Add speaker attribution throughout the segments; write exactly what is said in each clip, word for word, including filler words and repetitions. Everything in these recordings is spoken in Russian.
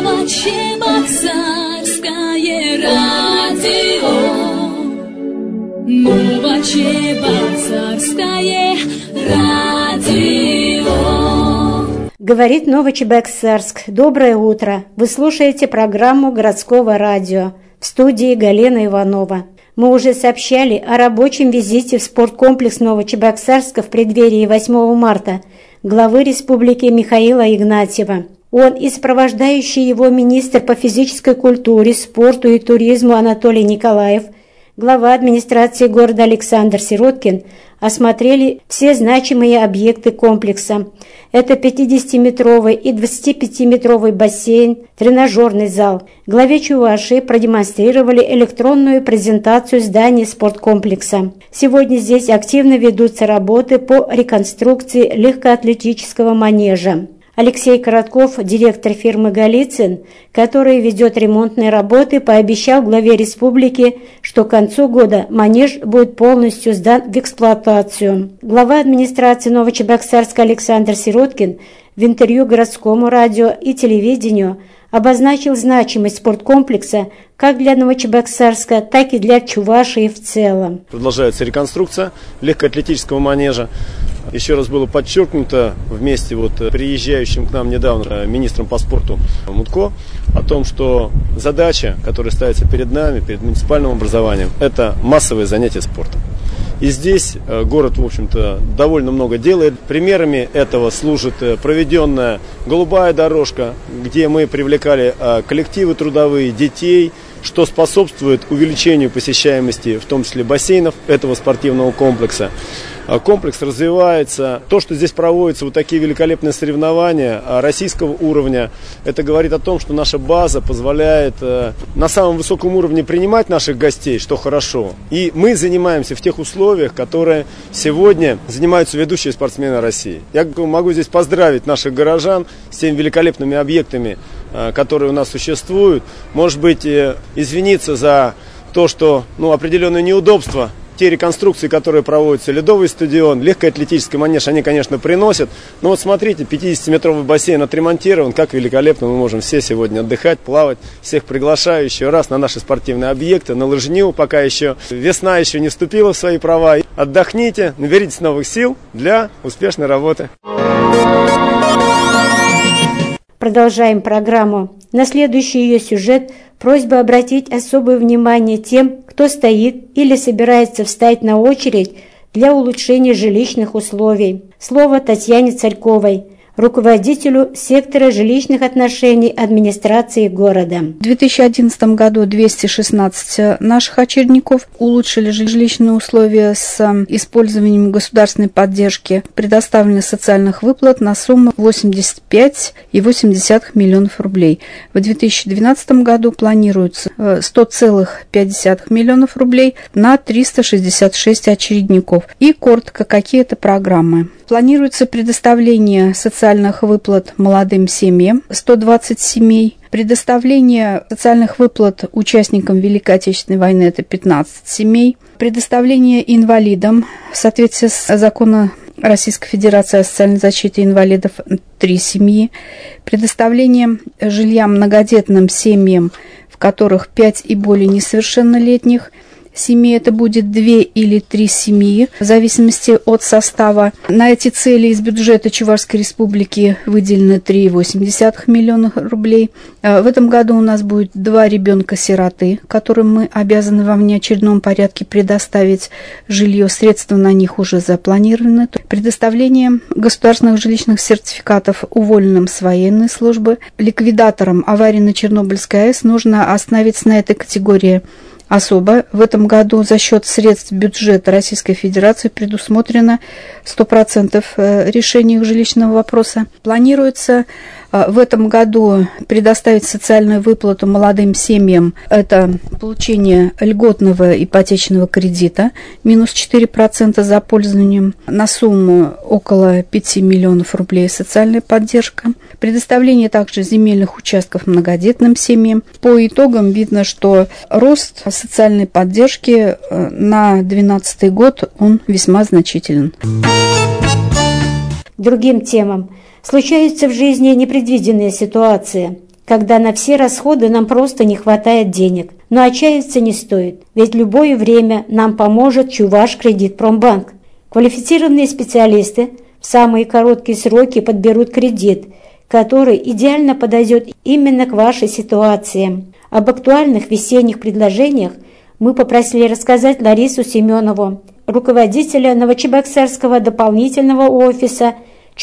Speaker 1: Новочебоксарское радио. Новочебоксарское радио.
Speaker 2: Говорит Новочебоксарск. Доброе утро. Вы слушаете программу городского радио. В студии Галина Иванова. Мы уже сообщали о рабочем визите в спорткомплекс Новочебоксарска в преддверии восьмого марта главы республики Михаила Игнатьева. Он и сопровождающий его министр по физической культуре, спорту и туризму Анатолий Николаев, глава администрации города Александр Сироткин осмотрели все значимые объекты комплекса. Это пятидесятиметровый и двадцатипятиметровый бассейн, тренажерный зал. Главе Чувашии продемонстрировали электронную презентацию зданий спорткомплекса. Сегодня здесь активно ведутся работы по реконструкции легкоатлетического манежа. Алексей Коротков, директор фирмы «Голицын», который ведет ремонтные работы, пообещал главе республики, что к концу года манеж будет полностью сдан в эксплуатацию. Глава администрации Новочебоксарска Александр Сироткин в интервью городскому радио и телевидению обозначил значимость спорткомплекса как для Новочебоксарска, так и для Чувашии в целом.
Speaker 3: Продолжается реконструкция легкоатлетического манежа. Еще раз было подчеркнуто вместе вот приезжающим к нам недавно министром по спорту Мутко о том, что задача, которая ставится перед нами, перед муниципальным образованием, это массовое занятие спортом. И здесь город, в общем-то, довольно много делает. Примерами этого служит проведенная голубая дорожка, где мы привлекали коллективы трудовые, детей, что способствует увеличению посещаемости, в том числе бассейнов этого спортивного комплекса. Комплекс развивается. То, что здесь проводятся вот такие великолепные соревнования российского уровня, это говорит о том, что наша база позволяет на самом высоком уровне принимать наших гостей, что хорошо. И мы занимаемся в тех условиях, которые сегодня занимаются ведущие спортсмены России. Я могу здесь поздравить наших горожан с теми великолепными объектами, которые у нас существуют. Может быть, извиниться за то, что ну, определенные неудобства, те реконструкции, которые проводятся, ледовый стадион, легкоатлетический манеж, они, конечно, приносят. Но вот смотрите, пятидесятиметровый бассейн отремонтирован, как великолепно мы можем все сегодня отдыхать, плавать. Всех приглашаю еще раз на наши спортивные объекты, на лыжню, пока еще весна еще не вступила в свои права. Отдохните, наберитесь новых сил для успешной работы.
Speaker 2: Продолжаем программу. На следующий ее сюжет просьба обратить особое внимание тем, кто стоит или собирается встать на очередь для улучшения жилищных условий. Слово Татьяне Царьковой, руководителю сектора жилищных отношений администрации города.
Speaker 4: В две тысячи одиннадцатом году двести шестнадцать наших очередников улучшили жилищные условия с использованием государственной поддержки, предоставленных социальных выплат на сумму восемьдесят пять целых восемь десятых миллионов рублей. В две тысячи двенадцатом году планируется сто целых пять десятых миллионов рублей на триста шестьдесят шесть очередников. И коротко, какие это программы. Планируется предоставление социальных выплат молодым семьям, сто двадцать семей, предоставление социальных выплат участникам Великой Отечественной войны, это пятнадцать семей, предоставление инвалидам в соответствии с законом Российской Федерации о социальной защите инвалидов три семьи, предоставление жилья многодетным семьям, в которых пять и более несовершеннолетних семей, это будет две или три семьи, в зависимости от состава. На эти цели из бюджета Чувашской Республики выделено три целых восемь десятых миллиона рублей. В этом году у нас будет два ребенка-сироты, которым мы обязаны во внеочередном порядке предоставить жилье. Средства на них уже запланированы. Предоставление государственных жилищных сертификатов уволенным с военной службы. Ликвидаторам аварии на Чернобыльской АЭС нужно остановиться на этой категории особо. В этом году за счет средств бюджета Российской Федерации предусмотрено сто процентов решения их жилищного вопроса. Планируется в этом году предоставить социальную выплату молодым семьям. Это получение льготного ипотечного кредита, минус четыре процента за пользованием, на сумму около пяти миллионов рублей социальная поддержка. Предоставление также земельных участков многодетным семьям. По итогам видно, что рост социальной поддержки на две тысячи двенадцатый год, он весьма значителен.
Speaker 2: Другим темам. Случаются в жизни непредвиденные ситуации. К когда на все расходы нам просто не хватает денег. Но отчаиваться не стоит, ведь в любое время нам поможет Чувашкредитпромбанк. Квалифицированные специалисты в самые короткие сроки подберут кредит, который идеально подойдет именно к вашей ситуации. Об актуальных весенних предложениях мы попросили рассказать Ларису Семенову, руководителя Новочебоксарского дополнительного офиса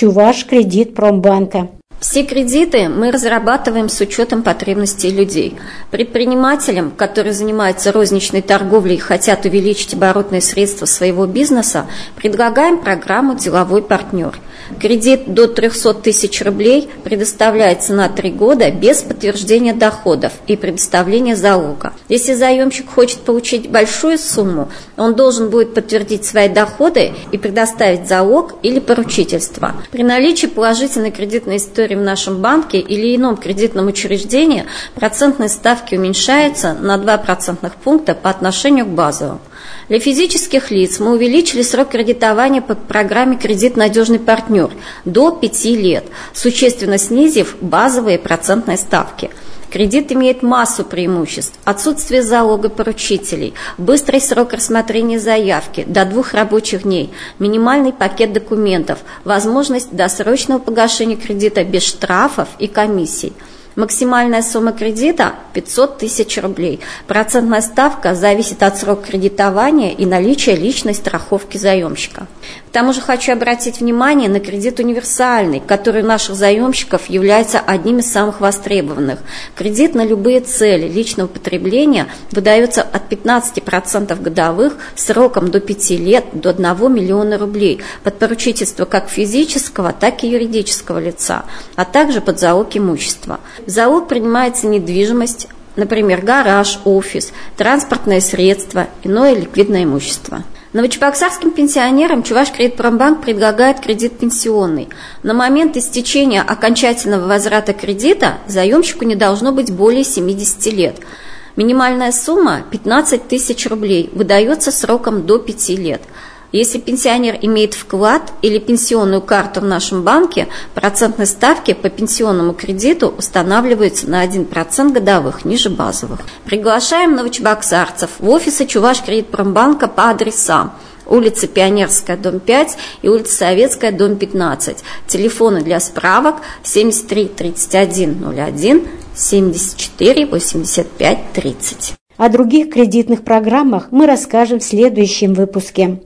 Speaker 2: Чувашкредитпромбанка.
Speaker 5: Все кредиты мы разрабатываем с учетом потребностей людей. Предпринимателям, которые занимаются розничной торговлей и хотят увеличить оборотные средства своего бизнеса, предлагаем программу «Деловой партнер». Кредит до триста тысяч рублей предоставляется на три года без подтверждения доходов и предоставления залога. Если заемщик хочет получить большую сумму, он должен будет подтвердить свои доходы и предоставить залог или поручительство. При наличии положительной кредитной истории в нашем банке или ином кредитном учреждении процентные ставки уменьшаются на два процентных пункта по отношению к базовым. Для физических лиц мы увеличили срок кредитования по программе «Кредит надежный партнер» до пяти лет, существенно снизив базовые процентные ставки. Кредит имеет массу преимуществ: отсутствие залога поручителей, быстрый срок рассмотрения заявки до двух рабочих дней, минимальный пакет документов, возможность досрочного погашения кредита без штрафов и комиссий. Максимальная сумма кредита – пятьсот тысяч рублей. Процентная ставка зависит от срока кредитования и наличия личной страховки заемщика. К тому же хочу обратить внимание на кредит универсальный, который у наших заемщиков является одним из самых востребованных. Кредит на любые цели личного потребления выдается от пятнадцати процентов годовых сроком до пяти лет до одного миллиона рублей под поручительство как физического, так и юридического лица, а также под залог имущества. В залог принимается недвижимость, например, гараж, офис, транспортное средство, иное ликвидное имущество. Новочебоксарским пенсионерам Чувашкредитпромбанк предлагает кредит пенсионный. На момент истечения окончательного возврата кредита заемщику не должно быть более семидесяти лет. Минимальная сумма – пятнадцать тысяч рублей, выдается сроком до пяти лет. Если пенсионер имеет вклад или пенсионную карту в нашем банке, процентные ставки по пенсионному кредиту устанавливаются на один процент годовых, ниже базовых. Приглашаем новочебоксарцев в офисы Чувашкредитпромбанка по адресам: улица Пионерская, дом пять и улица Советская, дом пятнадцать. Телефоны для справок семьдесят три тридцать один ноль один, семьдесят четыре восемьдесят пять тридцать.
Speaker 2: О других кредитных программах мы расскажем в следующем выпуске.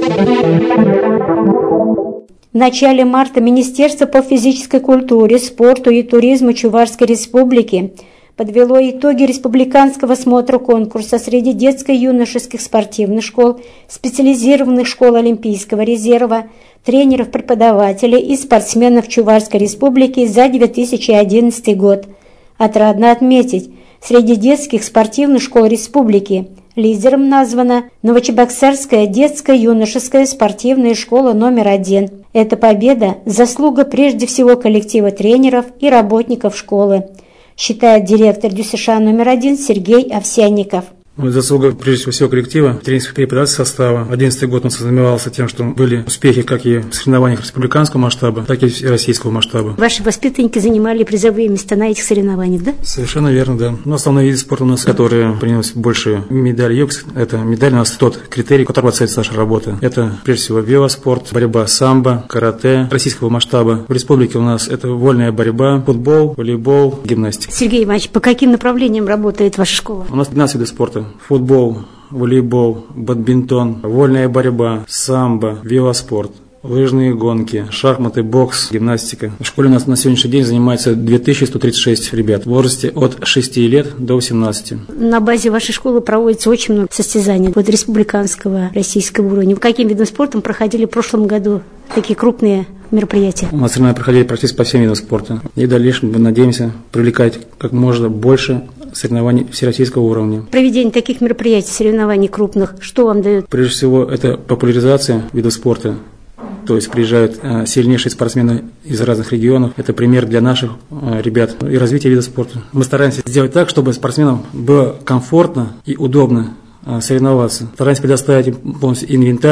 Speaker 2: В начале марта Министерство по физической культуре, спорту и туризму Чувашской Республики подвело итоги республиканского смотра конкурса среди детско-юношеских спортивных школ, специализированных школ Олимпийского резерва, тренеров, преподавателей и спортсменов Чувашской Республики за две тысячи одиннадцатый год. Отрадно отметить, среди детских спортивных школ республики лидером названа Новочебоксарская детско-юношеская спортивная школа номер один. Эта победа – заслуга прежде всего коллектива тренеров и работников школы, считает директор ДЮСШ номер один Сергей Овсянников.
Speaker 6: Заслуга, прежде всего, коллектива, тренерского преподавательского состава. одиннадцатый год он сознавался тем, что были успехи как и в соревнованиях республиканского масштаба, так и российского масштаба.
Speaker 2: Ваши воспитанники занимали призовые места на этих соревнованиях, да?
Speaker 6: Совершенно верно, да. Но основные виды спорта у нас, которые принялись больше медаль ЮКС, это медаль у нас тот критерий, который оценивается наша работа. Это, прежде всего, велоспорт, борьба самбо, карате российского масштаба. В республике у нас это вольная борьба, футбол, волейбол, гимнастика.
Speaker 2: Сергей Иванович, по каким направлениям работает ваша школа?
Speaker 6: У нас двенадцать видов спорта. Футбол, волейбол, бадминтон, вольная борьба, самбо, велоспорт, лыжные гонки, шахматы, бокс, гимнастика. В школе у нас на сегодняшний день занимается две тысячи сто тридцать шесть ребят в возрасте от шести лет до восемнадцати. На
Speaker 2: базе вашей школы проводится очень много состязаний вот республиканского, российского уровня. Каким видом спорта проходили в прошлом году такие крупные мероприятия?
Speaker 6: У нас соревнования проходили практически по всем видам спорта. И в дальнейшем мы надеемся привлекать как можно больше соревнований всероссийского уровня.
Speaker 2: Проведение таких мероприятий, соревнований крупных, что вам дает?
Speaker 6: Прежде всего, это популяризация видов спорта. То есть приезжают э, сильнейшие спортсмены из разных регионов. Это пример для наших э, ребят и развитие вида спорта. Мы стараемся сделать так, чтобы спортсменам было комфортно и удобно э, соревноваться. Стараемся предоставить им полностью инвентарь,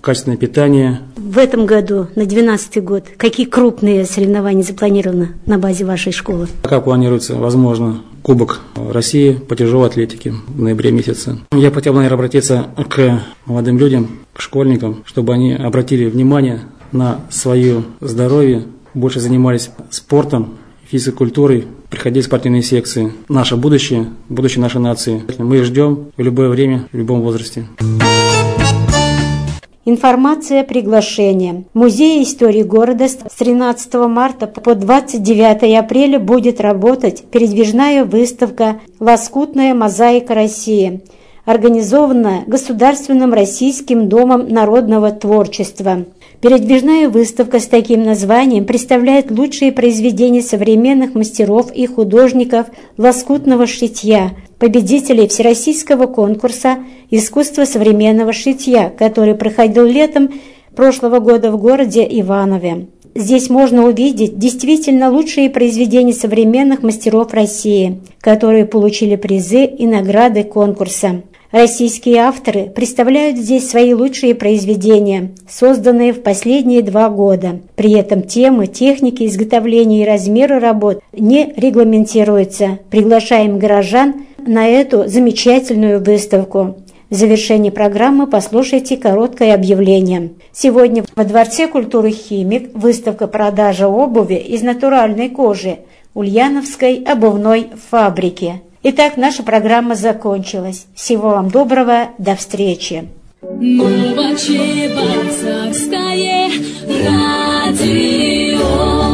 Speaker 6: качественное питание.
Speaker 2: В этом году, на двенадцатый год, какие крупные соревнования запланированы на базе вашей школы?
Speaker 6: Как планируется, возможно, Кубок России по тяжелой атлетике в ноябре месяце. Я хотел бы, наверное, обратиться к молодым людям, к школьникам, чтобы они обратили внимание на свое здоровье, больше занимались спортом, физкультурой, приходили в спортивные секции. Наше будущее, будущее нашей нации. Мы их ждем в любое время, в любом возрасте.
Speaker 2: Информация, приглашение. В Музее истории города с тринадцатого марта по двадцать девятое апреля будет работать передвижная выставка «Лоскутная мозаика России», организованная Государственным Российским домом народного творчества. Передвижная выставка с таким названием представляет лучшие произведения современных мастеров и художников лоскутного шитья, победителей Всероссийского конкурса «Искусство современного шитья», который проходил летом прошлого года в городе Иванове. Здесь можно увидеть действительно лучшие произведения современных мастеров России, которые получили призы и награды конкурса. Российские авторы представляют здесь свои лучшие произведения, созданные в последние два года. При этом темы, техники изготовления и размеры работ не регламентируются. Приглашаем горожан на эту замечательную выставку. В завершении программы послушайте короткое объявление. Сегодня во Дворце культуры «Химик» выставка продажи обуви из натуральной кожи Ульяновской обувной фабрики. Итак, наша программа закончилась. Всего вам доброго, до встречи.
Speaker 1: Новочебоксарское радио.